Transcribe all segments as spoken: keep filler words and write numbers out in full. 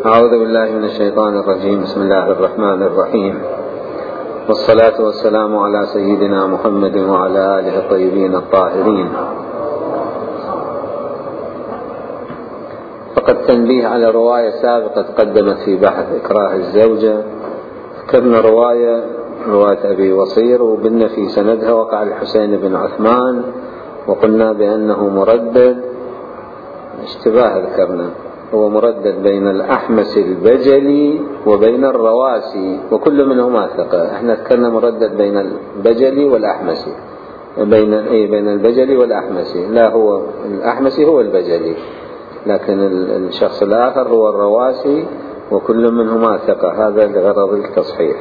أعوذ بالله من الشيطان الرجيم. بسم الله الرحمن الرحيم، والصلاة والسلام على سيدنا محمد وعلى آله الطيبين الطاهرين. فقد تنبيه على رواية سابقة تقدمت في بحث إكراه الزوجة. ذكرنا رواية رواية أبي وصير وقلنا في سندها وقع الحسين بن عثمان، وقلنا بأنه مردد اشتباه. ذكرنا هو مردد بين الأحمس البجلي وبين الرواسي، وكل منهما ثقة. احنا ذكرنا مردد بين البجلي والأحمسي، بين اي بين البجلي والأحمسي، لا هو الأحمسي هو البجلي، لكن الشخص الآخر هو الرواسي، وكل منهما ثقة. هذا لغرض التصحيح.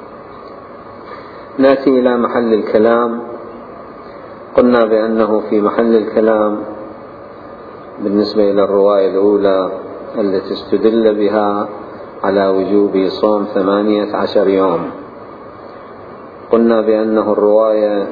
نأتي إلى محل الكلام. قلنا بأنه في محل الكلام بالنسبة إلى الرواية الأولى التي استدل بها على وجوب صوم ثمانية عشر يوم، قلنا بأنه الرواية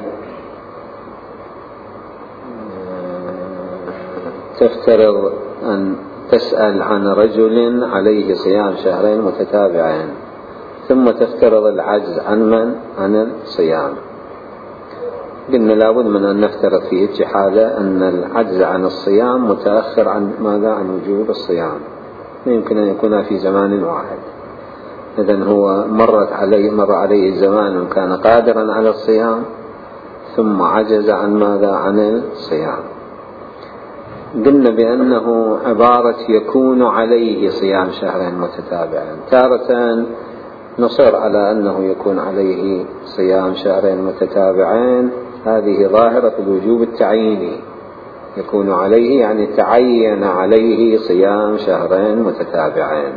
تفترض أن تسأل عن رجل عليه صيام شهرين متتابعين، ثم تفترض العجز عن من؟ عن الصيام. قلنا لابد من أن نفترض في هذه حالة أن العجز عن الصيام متأخر عن ماذا؟ عن وجوب الصيام. يمكن أن يكون في زمان واحد. إذن هو مرت عليه مر عليه الزمان كان قادرا على الصيام، ثم عجز عن ماذا؟ عن الصيام. قلنا بأنه عبارة يكون عليه صيام شهرين متتابعين. تارة نصر على أنه يكون عليه صيام شهرين متتابعين، هذه ظاهرة الوجوب التعييني. يكون عليه يعني تعين عليه صيام شهرين متتابعين.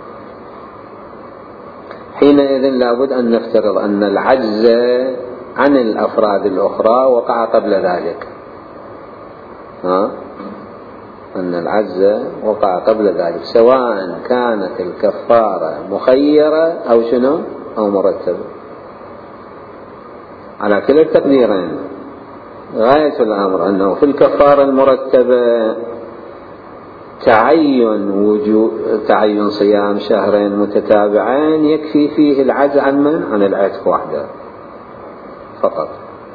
حينئذ لابد أن نفترض أن العجز عن الأفراد الأخرى وقع قبل ذلك. ها؟ أن العجز وقع قبل ذلك، سواء كانت الكفارة مخيرة أو شنو أو مرتبة. على كلا التقديرين غاية الأمر أنه في الكفارة المرتبة تعين وجوب تعين صيام شهرين متتابعين يكفي فيه العجز عن من؟ عن العتق وحده فقط.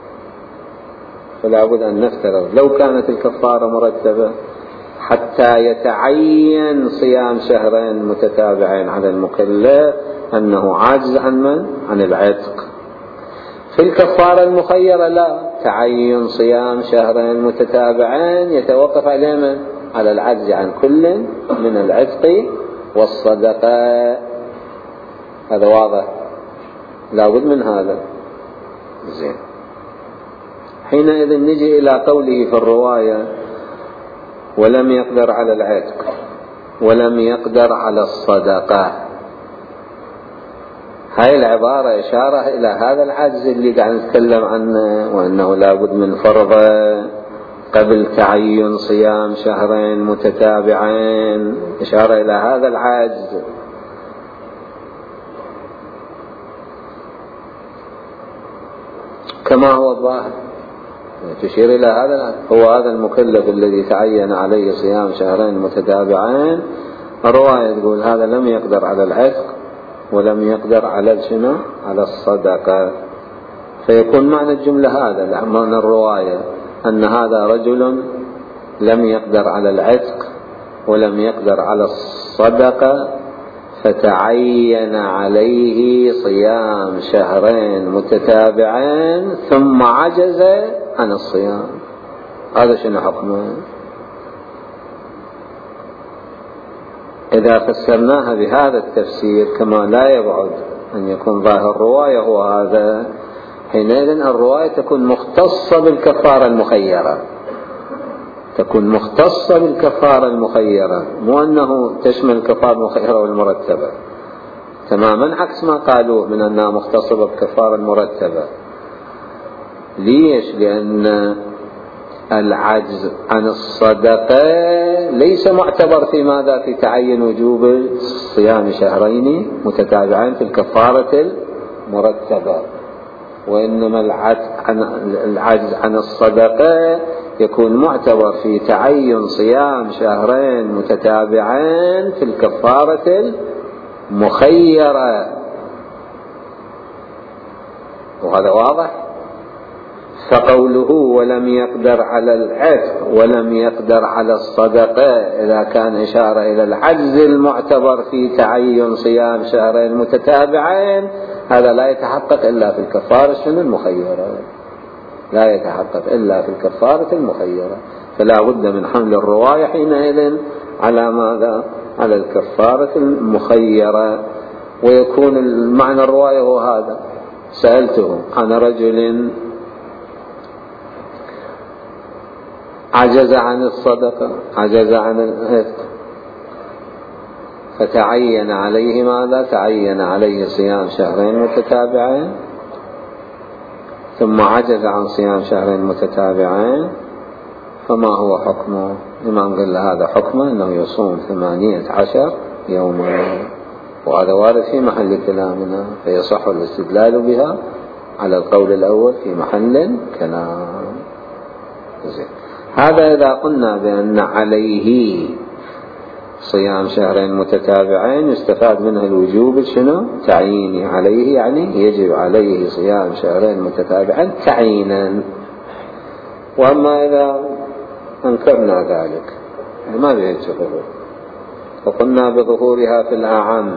فلا بد أن نفترض لو كانت الكفارة مرتبة حتى يتعين صيام شهرين متتابعين على المكلف أنه عاجز عن من؟ عن العتق. في الكفارة المخيرة لا، تعين صيام شهرين متتابعين يتوقف عليه من؟ على العجز عن كل من العتق والصدقة. هذا واضح، لا بد من هذا. زين. حينئذ نجي إلى قوله في الرواية ولم يقدر على العتق ولم يقدر على الصدقة. هاي العبارة إشارة إلى هذا العجز اللي قاعد نتكلم عنه، وأنه لابد من فرضه قبل تعين صيام شهرين متتابعين. إشارة إلى هذا العجز. كما هو الظاهر تشير إلى هذا. هو هذا المكلف الذي تعين عليه صيام شهرين متتابعين. الرواية تقول هذا لم يقدر على العتق ولم يقدر على شنو؟ على الصدقة. فيكون معنى الجملة هذا، معنى الرواية أن هذا رجل لم يقدر على العتق ولم يقدر على الصدقة، فتعين عليه صيام شهرين متتابعين ثم عجز عن الصيام. هذا شنو حكمه؟ إذا فسرناها بهذا التفسير كما لا يبعد أن يكون ظاهر الرواية هو هذا، حينئذ الرواية تكون مختصة بالكفارة المخيرة، تكون مختصة بالكفارة المخيرة، مو أنه تشمل الكفارة المخيرة والمرتبة. تماما عكس ما قالوه من أنها مختصة بالكفارة المرتبة. ليش؟ لأن العجز عن الصدقة ليس معتبر في ماذا؟ في تعين وجوب صيام شهرين متتابعين في الكفارة المرتبة، وإنما العجز عن الصدقة يكون معتبر في تعين صيام شهرين متتابعين في الكفارة المخيرة، وهذا واضح. فقوله ولم يقدر على العتق ولم يقدر على الصدقة إذا كان إشارة إلى العجز المعتبر في تعين صيام شهرين متتابعين، هذا لا يتحقق إلا في الكفارة المخيرة، لا يتحقق إلا في الكفارة المخيرة. فلا بد من حمل الرواية حينئذ على ماذا؟ على الكفارة المخيرة. ويكون المعنى الرواية هو هذا: سألته عن رجل عجز عن الصدقة، عجز عن العتق، فتعين عليه ماذا؟ تعين عليه صيام شهرين متتابعين، ثم عجز عن صيام شهرين متتابعين، فما هو حكمه؟ الإمام قال له هذا حكمه أنه يصوم ثمانية عشر يوما، وهذا وارد في محل كلامنا، فيصح الاستدلال بها على القول الأول في محل كلام. زين. هذا إذا قلنا بأن عليه صيام شهرين متتابعين يستفاد منها الوجوب شنو؟ تعييني، عليه يعني يجب عليه صيام شهرين متتابعين تعيينا. وأما إذا أنكرنا ذلك ما بيجي ظهور، وقلنا بظهورها في الأعم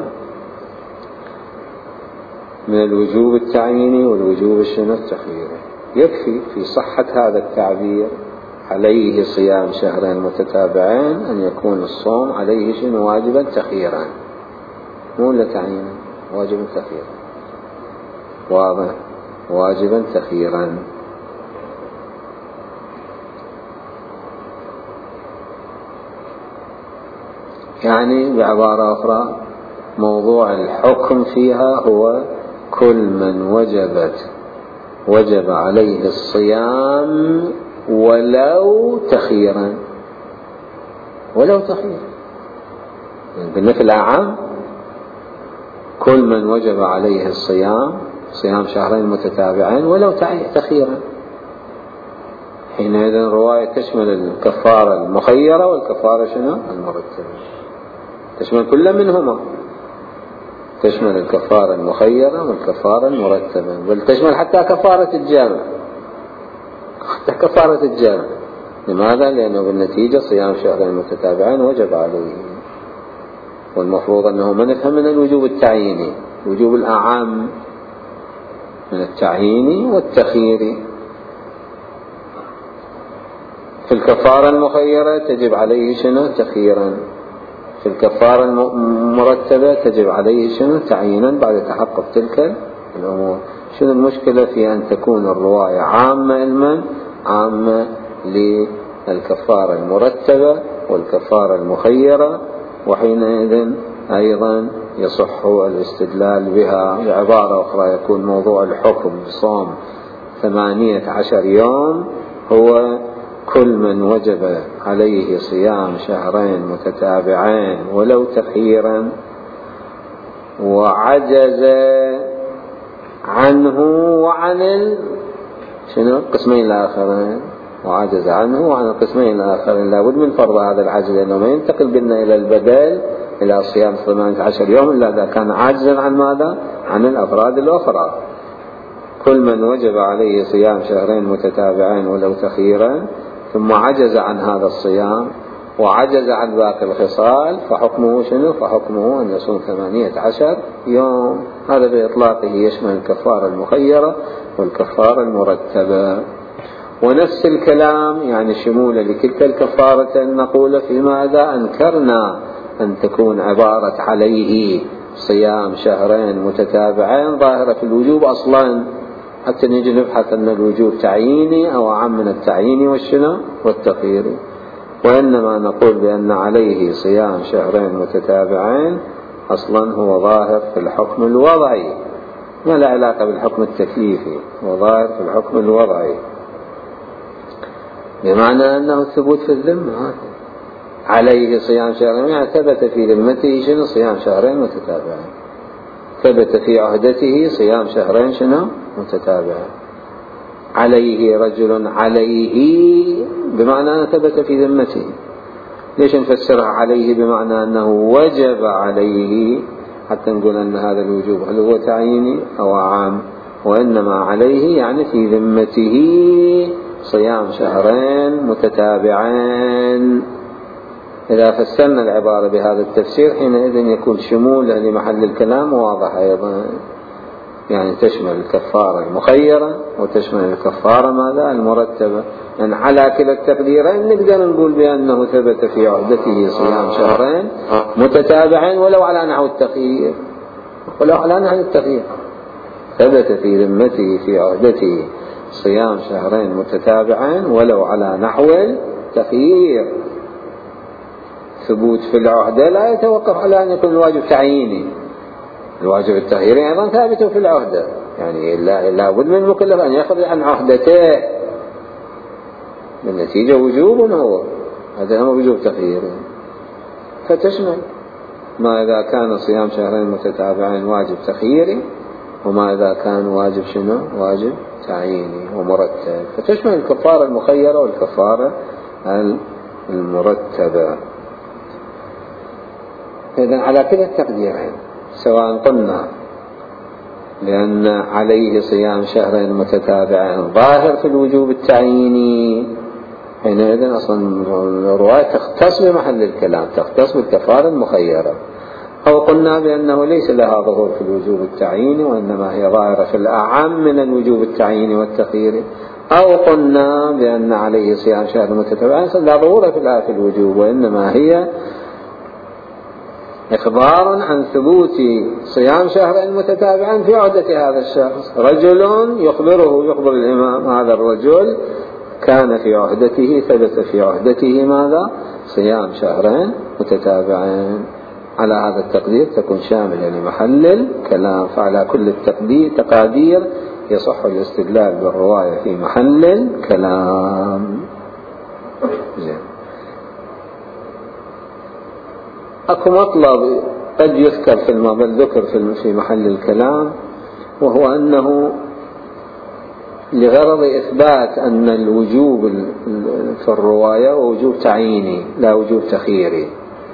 من الوجوب التعييني والوجوب شنو؟ التخييري، يكفي في صحة هذا التعبير عليه صيام شهرين متتابعين أن يكون الصوم عليه شنو؟ واجبا تخييرا، مو إلا تعيينا، واجبا تخييرا، واضح؟ واجبا تخييرا. يعني بعبارة أخرى موضوع الحكم فيها هو كل من وجبت وجب عليه الصيام ولو تخييرا، ولو تخييرا. قلنا في الأعم كل من وجب عليه الصيام صيام شهرين متتابعين ولو تخييرا، حينئذ الرواية تشمل الكفارة المخيرة والكفارة شنو؟ المرتبة، تشمل كل منهما، تشمل الكفارة المخيرة والكفارة المرتبة، بل تشمل حتى كفارة الجامع، حتى كفارة الجامع. لماذا؟ لأنه بالنتيجة صيام شهرين متتابعين وجب عليه، والمفروض أنه ما نفهم من الوجوب التعييني، الوجوب الأعم من التعييني والتخييري. في الكفارة المخيرة تجب عليه شنو؟ تخييرا، في الكفارة المرتبة تجب عليه شنو؟ تعيينا بعد تحقق تلك الأمور. شنو المشكلة في أن تكون الرواية عامة علما، عامة للكفارة المرتبة والكفارة المخيرة، وحينئذ أيضا يصح الاستدلال بها. بعبارة أخرى يكون موضوع الحكم بصوم ثمانية عشر يوم هو كل من وجب عليه صيام شهرين متتابعين ولو تخييرا وعجز عنه وعن ال... شنو؟ القسمين الآخرين، وعجز عنه وعن القسمين الآخرين. لابد من فرض هذا العجز، لأنه ما ينتقل بنا إلى البدل إلى صيام ثمانية عشر يوم إلا إذا كان عاجزا عن ماذا؟ عن الأفراد الأخرى. كل من وجب عليه صيام شهرين متتابعين ولو تخييرا ثم عجز عن هذا الصيام وعجز عن باقي الخصال، فحكمه شنو؟ فحكمه أن يصوم ثمانية عشر يوم. هذا بإطلاقه يشمل الكفارة المخيرة والكفارة المرتبة. ونفس الكلام يعني شمول لكلتا الكفارة نقول في ماذا؟ أنكرنا أن تكون عبارة عليه صيام شهرين متتابعين ظاهرة في الوجوب أصلا، حتى نجي نبحث أن الوجوب تعييني أو أعم من التعييني والشنو؟ والتخييري. وإنما نقول بأن عليه صيام شهرين متتابعين أصلا هو ظاهر في الحكم الوضعي، ما له علاقة بالحكم التكليفي، هو ظاهر في الحكم الوضعي، بمعنى أنه ثبوت في الذمة. عليه صيام شهرين يعني ثبت في ذمته شنو؟ صيام شهرين متتابعين، ثبت في عهدته صيام شهرين شنو؟ متتابعين. عليه رجل عليه بمعنى أنه ثبت في ذمته. ليش نفسرها عليه بمعنى أنه وجب عليه حتى نقول أن هذا الوجوب هل هو تعييني أو عام؟ وإنما عليه يعني في ذمته صيام شهرين متتابعين. إذا فسرنا العبارة بهذا التفسير حينئذ يكون شموله لمحل الكلام واضح أيضا، يعني تشمل الكفارة المخيرة وتشمل الكفارة ماذا المرتبة. يعني على كلا التقديرين نقدر نقول بأنه ثبت في عهدته صيام شهرين متتابعين ولو على نحو التخيير، ولو على نحو التخيير ثبت في ذمته في عهدته صيام شهرين متتابعين ولو على نحو التخيير. ثبوت في العهدة لا يتوقف على أن يكون الواجب تعييني، الواجب التخييري أيضا ثابت في العهدة، يعني لا بد من المكلف أن يأخذ عن عهدته بالنتيجة وجوب هو، هذا هو وجوب تخييري. فتشمل ما إذا كان صيام شهرين متتابعين واجب تخييري، وما إذا كان واجب شنو واجب تعييني ومرتب، فتشمل الكفارة المخيرة والكفارة المرتبة. إذن على كلا التقديرين سواء قلنا لأن عليه صيام شهرين متتابعين ظاهر في الوجوب التعييني، حينئذ أصلا الرواية تختص بمحل الكلام، تختص بالكفارة المخيرة. أو قلنا بأنه ليس لها ظهور في الوجوب التعييني وإنما هي ظاهرة في الأعم من الوجوب التعييني والتخييري. أو قلنا بأن عليه صيام شهر متتابعين لا ظهور في الوجوب وإنما هي إخبار عن ثبوت صيام شهر متتابعا في عهدة هذا الشخص. رجل يخبره يخبر الإمام هذا الرجل كان في عهدته ثبت في عهدته ماذا صيام شهرين متتابعين. على هذا التقدير تكون شاملة لمحل الكلام. فعلى كل التقدير تقادير يصح الاستدلال بالرواية في محل الكلام. زين. أكو مطلب قد يذكر في بل ذكر في محل الكلام، وهو أنه لغرض إثبات أن الوجوب في الرواية وجوب تعييني لا وجوب تخييري.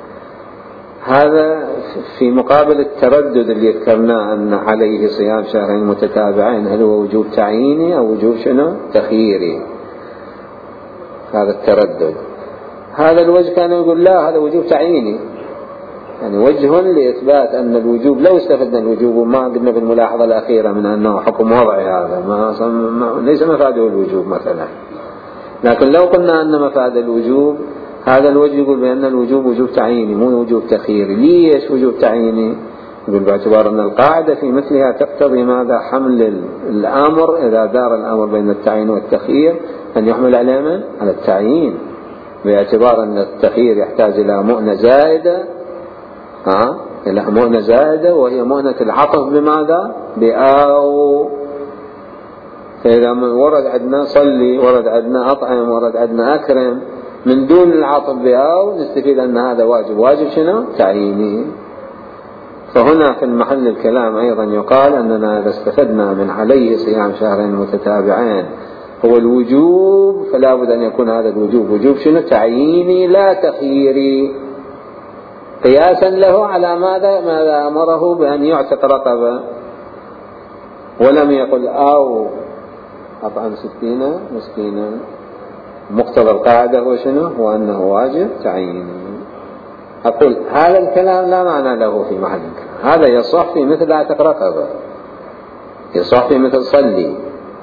هذا في مقابل التردد اللي ذكرناه أن عليه صيام شهرين متتابعين هل هو وجوب تعييني أو وجوب شنو تخييري. هذا التردد، هذا الوجه كان يقول لا هذا وجوب تعييني، يعني وجه لإثبات أن الوجوب لو استفدنا الوجوب وما قلنا بالملاحظة الأخيرة من أنه حكم وضعي هذا ما ليس مفاده الوجوب مثلا، لكن لو قلنا أن مفاد الوجوب هذا الوجه يقول بأن الوجوب وجوب تعييني مو وجوب تخييري. ليش وجوب تعييني؟ يقول باعتبار أن القاعدة في مثلها تقتضي ماذا حمل الأمر إذا دار الأمر بين التعيين والتخيير أن يحمل على من؟ على التعيين، باعتبار أن التخيير يحتاج إلى مؤنة زائدة ها إلى مؤنة زائدة وهي مؤنة العطف بماذا؟ بأو. فإذا ورد عندنا صلي ورد عندنا أطعم ورد عندنا أكرم من دون العطف بأو نستفيد أن هذا واجب واجب شنو؟ تعييني. فهنا في المحل الكلام أيضا يقال أننا إذا استفدنا من عليه صيام شهرين متتابعين هو الوجوب فلا بد أن يكون هذا الوجوب وجوب شنو؟ تعييني لا تخييري، قياسا له على ماذا؟ ماذا أمره بأن يعتق رقبة ولم يقل أو أطعم ستين مسكينا. مقتضى القاعدة هو شنو؟ هو أنه واجب تعييني. أقول هذا الكلام لا معنى له في محل الكلام، هذا يصح في مثل اعتق رقبة، يصح في مثل صلي.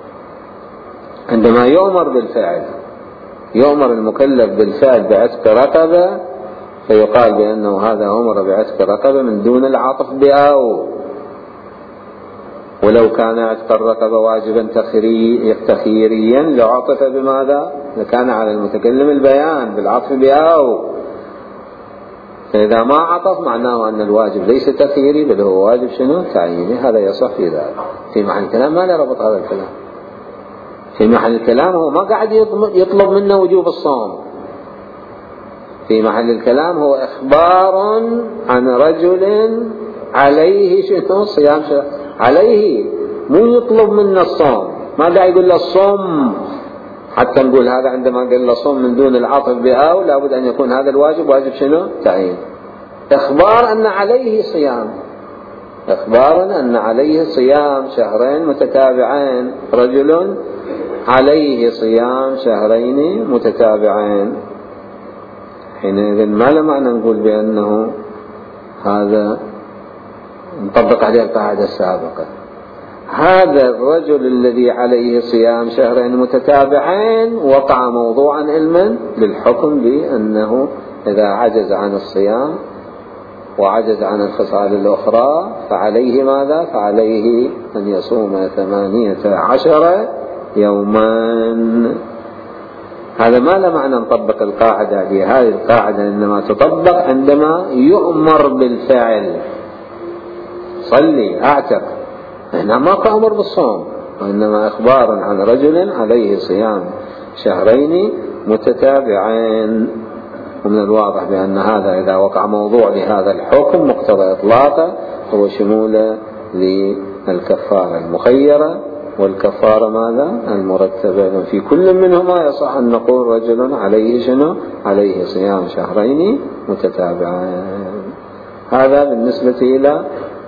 عندما يؤمر بالفعل يؤمر المكلف بالفعل بعتق رقبة فيقال بأنه هذا أمر بعتق رقبة من دون العطف بأو. ولو كان عتق الرقبة واجبا تخييريا لعطف بماذا؟ لكان على المتكلم البيان بالعطف بأو. فإذا ما عطف معناه أن الواجب ليس تخييري بل هو واجب شنو؟ تعييني. هذا يصح في ذلك. في محل الكلام ما لا ربط هذا الكلام. في محل الكلام هو ما قاعد يطلب منه وجوب الصوم، في محل الكلام هو إخبار عن رجل عليه شنو؟ صيام شهر عليه، مو يطلب منا الصوم. ما داعي يقول له الصوم حتى نقول هذا عندما قال له صوم من دون العطف بأو لابد أن يكون هذا الواجب واجب شنو؟ تعيين. إخبار أن عليه صيام، إخبارا أن عليه صيام شهرين متتابعين، رجل عليه صيام شهرين متتابعين، حينئذ ما له معنى نقول بأنه هذا نطبق عليه القاعدة السابقة. هذا الرجل الذي عليه صيام شهرين متتابعين وقع موضوعا علما للحكم بأنه إذا عجز عن الصيام وعجز عن الخصال الأخرى فعليه ماذا؟ فعليه أن يصوم ثمانية عشر يوما. هذا ما له معنى نطبق القاعدة دي، هذه القاعدة إنما تطبق عندما يؤمر بالفعل. صلي أعتق، هنا ما كأمر بالصوم، وإنما إخبار عن رجل عليه صيام شهرين متتابعين. ومن الواضح بأن هذا إذا وقع موضوع لهذا الحكم مقتضى إطلاقه هو شموله للكفارة المخيرة والكفارة ماذا؟ المرتبة. في كل منهما يصح أن نقول رجل عليه شنو؟ عليه صيام شهرين متتابعين. هذا بالنسبة إلى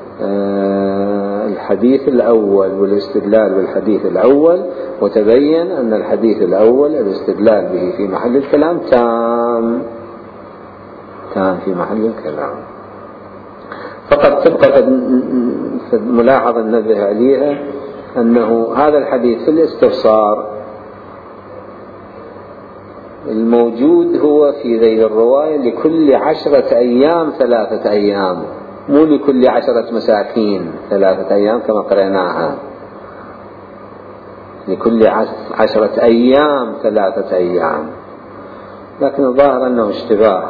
الحديث الأول والاستدلال بالحديث الأول. وتبين أن الحديث الأول الاستدلال به في محل الكلام تام تام في محل الكلام. فقد تبقى ملاحظة ننبه عليها أنه هذا الحديث في الاستفسار الموجود هو في ذيل الرواية لكل عشرة أيام ثلاثة أيام، مو لكل عشرة مساكين ثلاثة أيام كما قرأناها، لكل عشرة أيام ثلاثة أيام. لكن الظاهر أنه اشتباه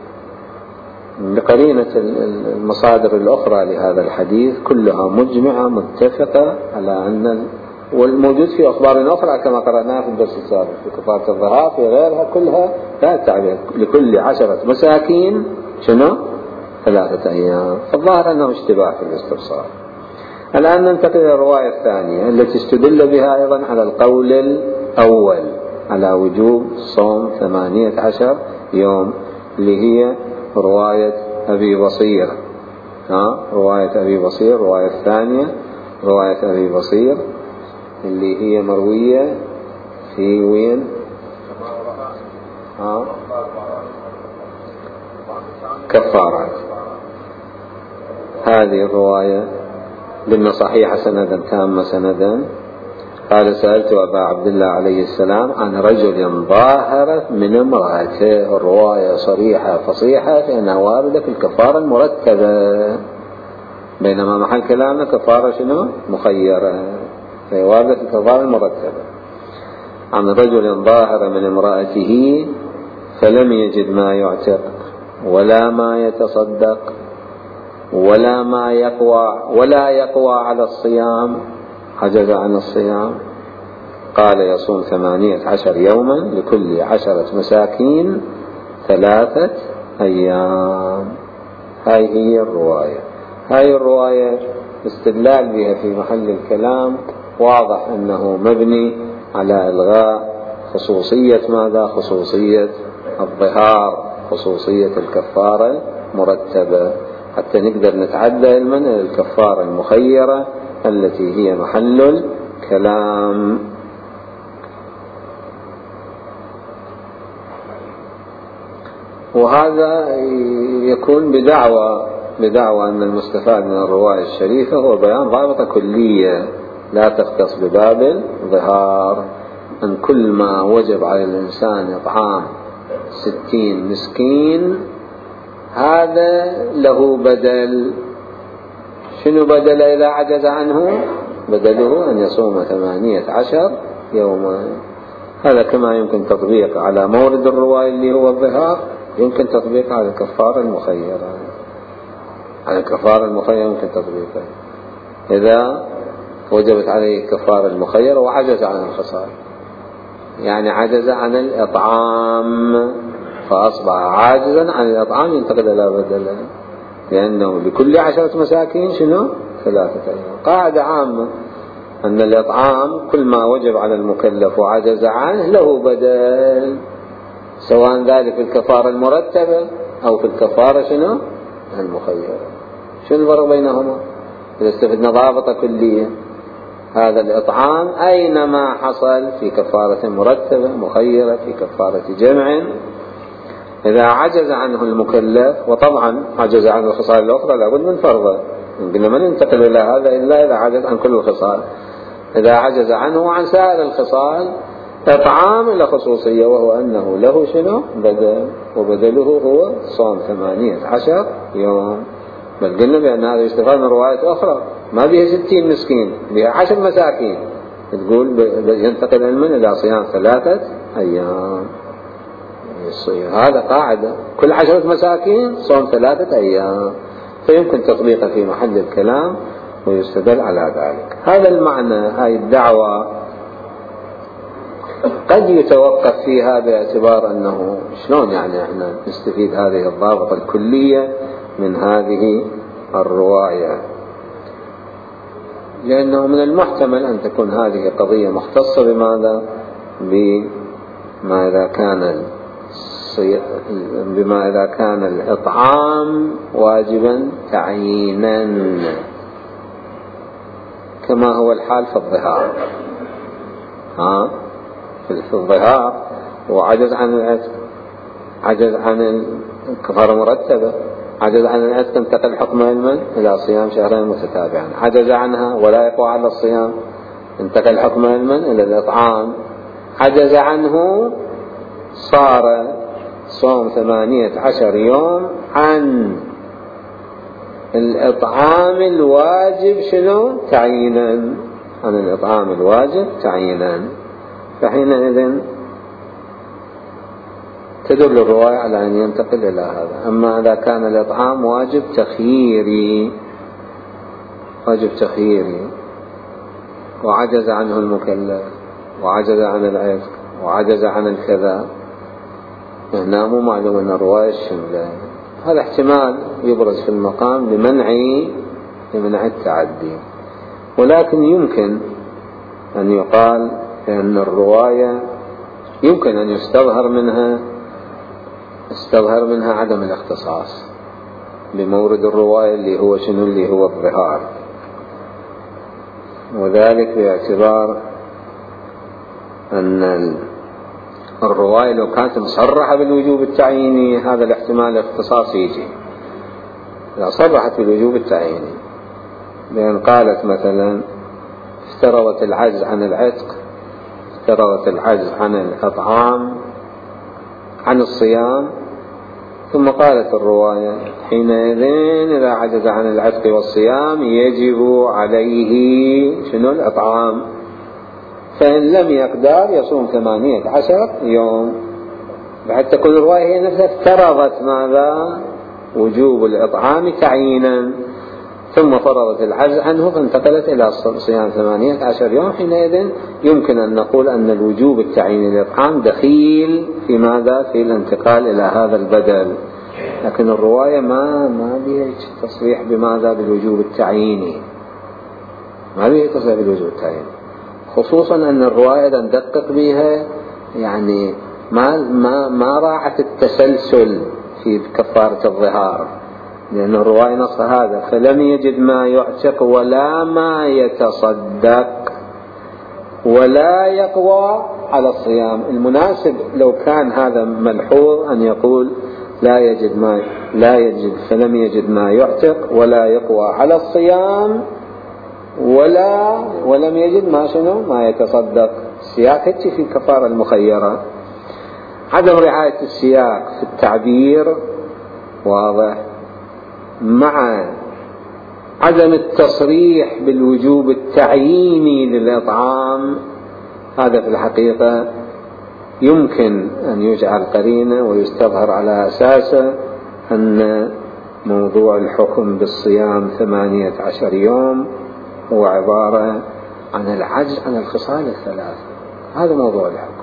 بقرينة المصادر الأخرى لهذا الحديث كلها مجمعة متفقة على أن والموجود في أخبار أخرى كما قرأناها في الدرس السابق في كفارة الظهار في غيرها كلها لا تعبير لكل عشرة مساكين شنو؟ ثلاثة أيام. فالظاهر أنه اشتباه في الاستفسار. الآن ننتقل إلى الرواية الثانية التي استدل بها أيضا على القول الأول على وجوب صوم ثمانية عشر يوم، اللي هي رواية أبي بصير. ها رواية أبي بصير، الرواية الثانية رواية أبي بصير اللي هي مروية في وين؟ ها كفارات. هذه الرواية قلنا صحيحة سندا تامة سندا. قال سألت أبا عبد الله عليه السلام عن رجل ظاهر من امرأته. الرواية صريحة فصيحة لأنها واردة في الكفارة المرتبة، بينما محل كلامنا كفارة شنو؟ مخيرة، فهي واردة في الكفارة المرتبة. عن رجل ظاهر من امرأته فلم يجد ما يعتق ولا ما يتصدق ولا ما يقوى ولا يقوى على الصيام، عجز عن الصيام. قال يصوم ثمانية عشر يوما لكل عشرة مساكين ثلاثة أيام. هاي هي الرواية. هاي الرواية استدلال بها في محل الكلام واضح أنه مبني على إلغاء خصوصية ماذا؟ خصوصية الظهار، خصوصية الكفارة مرتبة، حتى نقدر نتعدى من الكفارة المخيرة التي هي محل الكلام. وهذا يكون بدعوى بدعوى أن المستفاد من الرواية الشريفة هو بيان ضابطة كلية لا تختص بباب الظهار، أن كل ما وجب على الإنسان إطعام ستين مسكين هذا له بدل. شنو بدل إذا عجز عنه؟ بدله أن يصوم ثمانية عشر يوما. هذا كما يمكن تطبيق على مورد الرواية اللي هو الظهار يمكن تطبيق على الكفارة المخيرة. على الكفارة المخيرة يمكن تطبيقه إذا وجبت عليه الكفارة المخيرة وعجز عن الخصال، يعني عجز عن الإطعام فأصبح عاجزا عن الإطعام ينتقل إلى بدله، لأنه لكل عشرة مساكين شنو؟ ثلاثة أيام. قاعدة عامة أن الإطعام كل ما وجب على المكلف وعجز عنه له بدل، سواء ذلك في الكفارة المرتبة أو في الكفارة شنو المخيرة. شو الفرق بينهما؟ إذا استفدنا ضابطة كلية، هذا الإطعام أينما حصل في كفارة مرتبة مخيرة في كفارة جمع، إذا عجز عنه المكلف، وطبعا عجز عن الخصال الأخرى لابد من فرضه، قلنا ما ننتقل إلى هذا إلا إذا عجز عن كل الخصال، إذا عجز عنه وعن سائر الخصال إطعام إلى خصوصية، وهو أنه له شنو بدل، وبدله هو صوم ثمانية عشر يوم. بل قلنا بأن هذا يستفاد من رواية أخرى ما بها ستين مسكين، بها عشر مساكين، تقول ينتقل علما إلى صيام ثلاثة أيام. هذا قاعدة، كل عشرة مساكين صوم ثلاثة أيام، فيمكن تطبيقه في محل الكلام ويستدل على ذلك. هذا المعنى، هاي الدعوة قد يتوقف فيها باعتبار أنه شلون يعني احنا نستفيد هذه الضابطة الكلية من هذه الرواية، لأنه من المحتمل أن تكون هذه قضية مختصة بماذا؟ بما إذا كان بما إذا كان الإطعام واجبا تعيينا، كما هو الحال في الظهار. ها في الظهار وعجز عن العتق، عجز عن الكفارة مرتبة، عجز عن العتق، انتقل حكم علما إلى صيام شهرين متتابعين، عجز عنها ولا يقوى على الصيام، انتقل حكم علما إلى الإطعام، عجز عنه صار صوم ثمانية عشر يوم عن الإطعام الواجب شنو تعيينا، عن الإطعام الواجب تعيينا. فحينئذ تدل الرواية على أن ينتقل إلى هذا. أما إذا كان الإطعام واجب تخييري، واجب تخييري وعجز عنه المكلف وعجز عن العتق وعجز عن الكذا، هنا مو معلوم أن الرواية الشملة، هذا احتمال يبرز في المقام لمنع لمنع التعدي، ولكن يمكن أن يقال أن الرواية يمكن أن يستظهر منها استظهر منها عدم الاختصاص بمورد الرواية اللي هو شنو اللي هو الظهار، وذلك باعتبار أن الرواية لو كانت مصرحة بالوجوب التعييني هذا الاحتمال الاختصاص يجي. إذا صرحت بالوجوب التعييني بأن قالت مثلا افترضت العجز عن العتق، افترضت العجز عن الإطعام، عن الصيام، ثم قالت الرواية حينئذ إذا عجز عن العتق والصيام يجب عليه شنو الإطعام، فإن لم يقدر يصوم ثمانية عشر يوم. بعد تكون الرواية هي نفسها افترضت ماذا؟ وجوب الإطعام تعيينا، ثم فرضت العجز عنه فانتقلت إلى صيام ثمانية عشر يوم. حينئذ يمكن أن نقول أن الوجوب التعييني للإطعام دخيل في ماذا؟ في الانتقال إلى هذا البدل. لكن الرواية ما ما بها تصريح بماذا؟ بالوجوب التعييني، ما بها تصريح بالوجوب التعييني، خصوصا أن الرواية إذا ندقق بها يعني ما ما ما راعت التسلسل في كفارة الظهار، لأن الرواية نص هذا فلم يجد ما يعتق ولا ما يتصدق ولا يقوى على الصيام. المناسب لو كان هذا ملحوظ أن يقول لا يجد ما لا يجد فلم يجد ما يعتق ولا يقوى على الصيام ولا ولم يجد ما شنو ما يتصدق. السياق هيك في الكفارة المخيرة، عدم رعاية السياق في التعبير واضح، مع عدم التصريح بالوجوب التعييني للإطعام، هذا في الحقيقة يمكن أن يجعل قرينة ويستظهر على أساسه أن موضوع الحكم بالصيام ثمانية عشر يوم هو عبارة عن العجز عن الخصال الثلاث. هذا موضوع الحكم.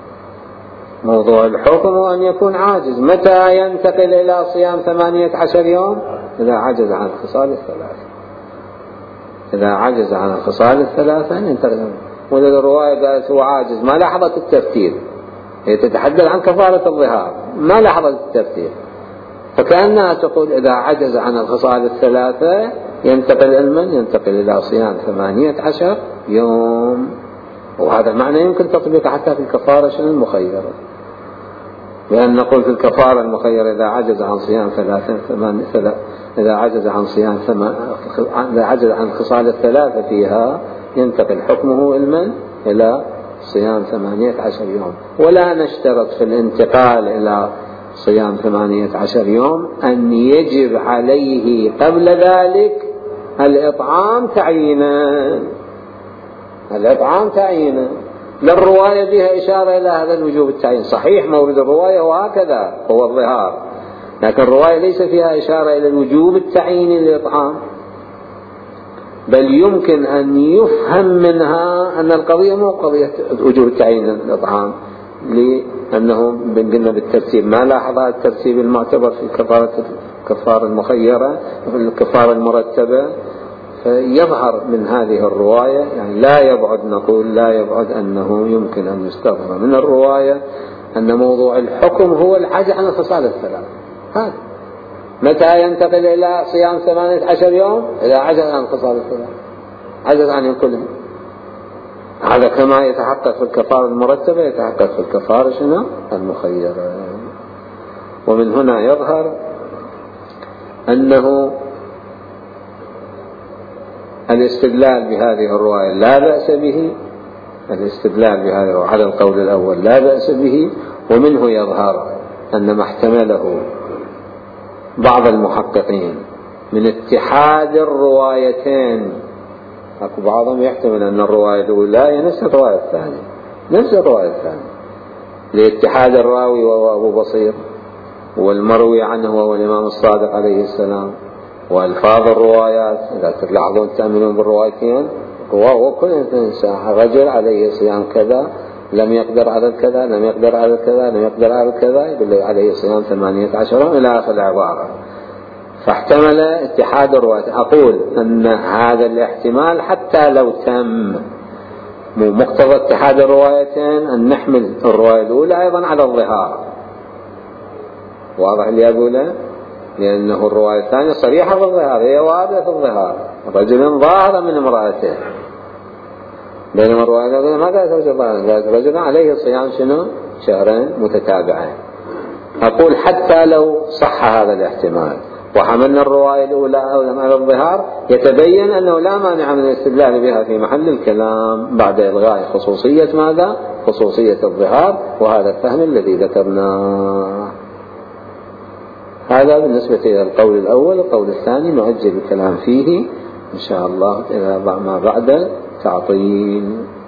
موضوع الحكم هو أن يكون عاجز. متى ينتقل إلى صيام ثمانية عشر يوم؟ إذا عجز عن الخصال الثلاث. إذا عجز عن الخصال الثلاثة ينتقل. وإذا الرواية قالت هو عاجز ما لاحظت الترتيب، هي تتحدث عن كفارة الظهار ما لاحظت الترتيب، فكأنها تقول إذا عجز عن الخصال الثلاثة ينتقل علما ينتقل إلى صيام ثمانية عشر يوم. وهذا معنى يمكن تطبيقه حتى في الكفارة المخيرة، لأن نقول في الكفارة المخيرة إذا عجز عن صيام ثلاثة ثمان ثلاث إذا عجز عن صيام ثمان إذا عجز عن خصال الثلاثة فيها ينتقل حكمه علما إلى صيام ثمانية عشر يوم. ولا نشترط في الانتقال إلى صيام ثمانية عشر يوم أن يجب عليه قبل ذلك الإطعام تعيينا، الإطعام تعيينا. للرواية بها إشارة إلى هذا الوجوب التعيين، صحيح مورد الرواية وهكذا هو الظهار، لكن الرواية ليس فيها إشارة إلى الوجوب التعييني للإطعام، بل يمكن أن يفهم منها أن القضية مو قضية وجوب التعيين للإطعام، لأنه قلنا بالترتيب ما لاحظ الترتيب المعتبر في الكفارة الكفارة المخيرة وفي الكفارة المرتبة. فيظهر من هذه الرواية يعني لا يبعد نقول لا يبعد أنه يمكن أن يستظهر من الرواية أن موضوع الحكم هو العجز عن الخصال الثلاث. هذا متى ينتقل إلى صيام ثمانية عشر يوم؟ إذا عجز عن الخصال الثلاث، عجز عن كلهم. هذا كما يتحقق في الكفارة المرتبة يتحقق في الكفارة شنو؟ المخيرة. ومن هنا يظهر أنه الاستدلال بهذه الرواية لا بأس به، الاستدلال بهذه الرواية على القول الأول لا بأس به. ومنه يظهر أن ما احتمله بعض المحققين من اتحاد الروايتين، أكو بعضهم يحتمل أن الرواية الأولى هي نفس الرواية الثانية نفس الرواية الثانية لاتحاد الراوي وهو أبو بصير والمروي عنه وهو الإمام الصادق عليه السلام، وألفاظ الروايات إذا تلاحظون تأملون بالروايتين وهو كل إنسان رجل عليه صيام كذا لم يقدر على كذا لم يقدر على كذا لم يقدر على كذا يقول له عليه صيام ثمانية عشر إلى آخر العبارة. فاحتمل اتحاد الروايات. أقول أن هذا الاحتمال حتى لو تم مقتضى اتحاد الروايتين أن نحمل الرواية الأولى أيضا على الظهار. واضح اللي أقوله؟ لأنه الرواية الثانية صريحة في الظهار، هي واردة في الظهار، رجل ظاهر من امرأته، بينما الرواية الأولى ما قالت رجل ظاهر، قالت رجل عليه صيام شنو؟ شهرين متتابعين. أقول حتى لو صح هذا الاحتمال وحملنا الرواية الأولى على الظهار يتبين أنه لا مانع من الاستدلال بها في محل الكلام بعد إلغاء خصوصية ماذا؟ خصوصية الظهار، وهذا الفهم الذي ذكرناه. هذا بالنسبة إلى القول الأول. القول الثاني نؤجل الكلام فيه إن شاء الله إلى ما بعد تعطيل.